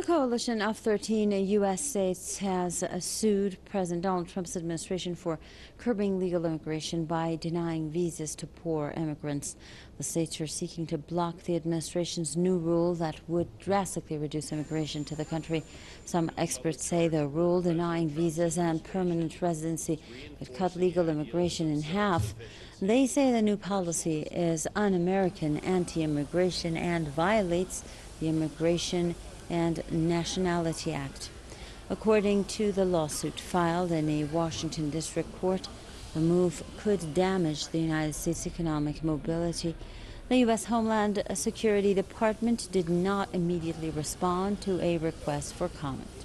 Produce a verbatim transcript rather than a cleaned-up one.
A coalition of thirteen U S states has uh, sued President Donald Trump's administration for curbing legal immigration by denying visas to poor immigrants. The states are seeking to block the administration's new rule that would drastically reduce immigration to the country. Some experts say the rule denying visas and permanent residency would cut legal immigration in half. They say the new policy is un-American, anti-immigration, and violates the Immigration and Nationality Act. According to the lawsuit filed in a Washington district court, the move could damage the United States' economic mobility. The U S Homeland Security Department did not immediately respond to a request for comment.